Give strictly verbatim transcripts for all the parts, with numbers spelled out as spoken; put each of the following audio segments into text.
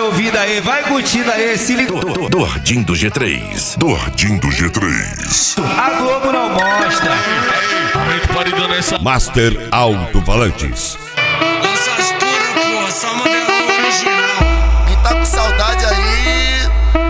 ouvindo aí, vai curtindo aí, se liga. Dordinho do G três. Dordinho do G três. A Globo não mostra. Master Alto-Falantes. Lanças puras, porra, só modelo original. Quem tá com saudade aí,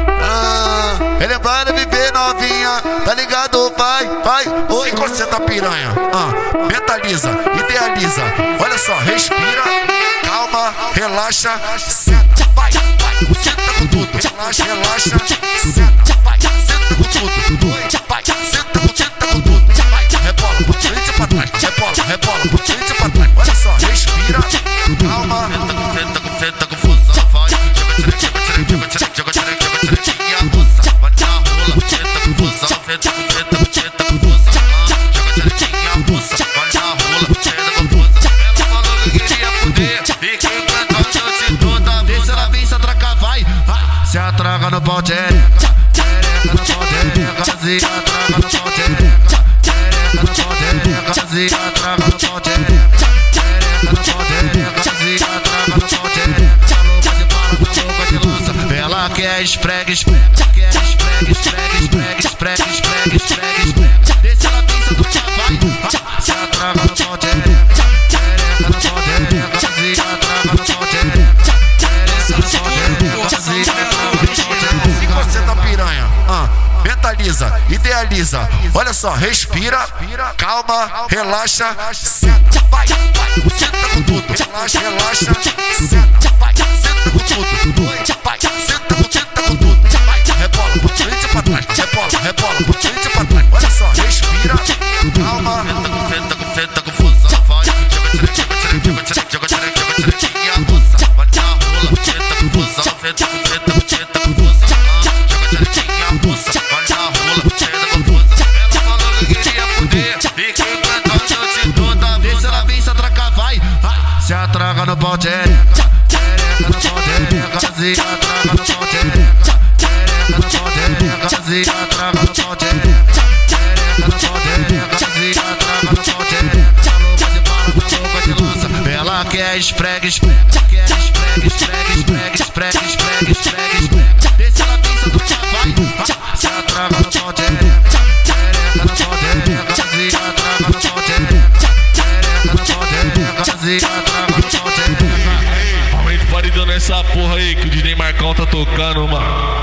ah, relembrando viver novinha, tá ligado? Vai, vai, oi, você tá piranha, ah, mentaliza, idealiza, olha só, respira, calma, relaxa, senta, vai, vai, senta com tudo, relaxa, relaxa, senta, vai, senta com tudo, vai, senta com, senta com tudo, vai, rebola, frente pra trás, rebola, rebola, frente pra trás, olha só, respira, calma, senta com, senta com, senta com força, vai, joga, joga, joga, joga, joga, joga, joga, moça, vai na rola, senta com força, senta com, senta com, senta com força, joga, joga, moça, vai na rola, senta com força, ela falou que queria fuder, e que cantando se toda vez ela vem se atracar, vai, se atraca no pau, tchereca, tchereca no pau, tchereca, se atraca no pau, tchereca, tchereca no pau, tchereca, se atraca no pau, tchereca, tchereca no pau, tchereca, se atraca no pau, tchereca, tá louca de bala, tá louca de lança, ela quer esfrega, esfrega, quer esfrega, esfrega, esfrega, esfrega, esfrega, esfrega, esfrega, desce ela pensa do que vai, se atraca no pau, tchereca, tchereca no pau, tchereca, se atraca no pau, tchereca, tchereca no pau, tchereca, se atraca no pau, tchereca, se você tá piranha, ah, mentaliza, idealiza, olha só, respira, calma, relaxa, senta, vai, vai, senta com tudo, relaxa, relaxa, senta, vai, senta com tudo, vai, senta com, senta com tudo, vai, rebola, frente pra trás, rebola, rebola, frente pra trás, olha só, respira, calma, senta com, senta com, senta com força, vai, joga, joga, joga, joga, joga, joga, joga, moça, vai na rola, senta com força, senta com, senta com, senta com força, joga, joga, moça, vai na rola, senta com força, ela falou que queria fuder, e que cantando se toda vez ela vem se atracar, vai, se atraca no pau, tchereca, tchereca no pau, tchereca, se atraca no pau, tchereca, tchereca no pau, tchereca, se atraca no pau, tchereca, tchereca no pau, tchereca, se atraca no pau, tchereca, tá louca de bala, tá louca de lança, ela quer esfrega, esfrega, quer esfrega, esfrega, esfrega, esfrega, esfrega, esfrega, esfrega, desce ela pensa do que vai, se atraca no pau, tchereca, tchereca no pau, tchereca, se atraca no pau, tchereca, tchereca no pau, tchereca, se atraca no pau, tchereca. Aumenta o paredão nessa porra aí que o D J Marcão tá tocando, mano.